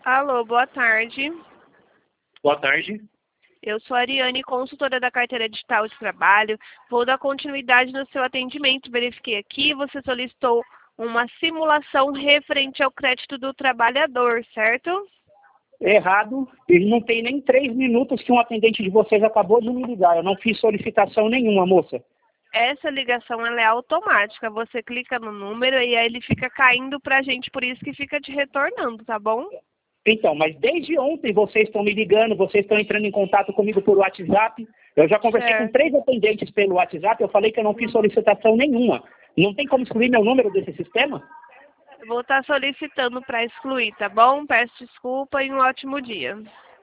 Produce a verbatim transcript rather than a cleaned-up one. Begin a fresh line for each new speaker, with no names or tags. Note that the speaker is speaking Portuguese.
Alô, boa tarde.
Boa tarde.
Eu sou a Ariane, consultora da Carteira Digital de Trabalho. Vou dar continuidade no seu atendimento. Verifiquei aqui, você solicitou uma simulação referente ao crédito do trabalhador, certo?
Errado. Ele não tem nem três minutos que um atendente de vocês acabou de me ligar. Eu não fiz solicitação nenhuma, moça.
Essa ligação ela é automática. Você clica no número e aí ele fica caindo pra gente, por isso que fica te retornando, tá bom?
Então, mas desde ontem vocês estão me ligando, vocês estão entrando em contato comigo por WhatsApp. Eu já conversei
Certo.
com três atendentes pelo WhatsApp, eu falei que eu não fiz solicitação nenhuma. Não tem como excluir meu número desse sistema?
Eu vou estar solicitando para excluir, tá bom? Peço desculpa e um ótimo dia.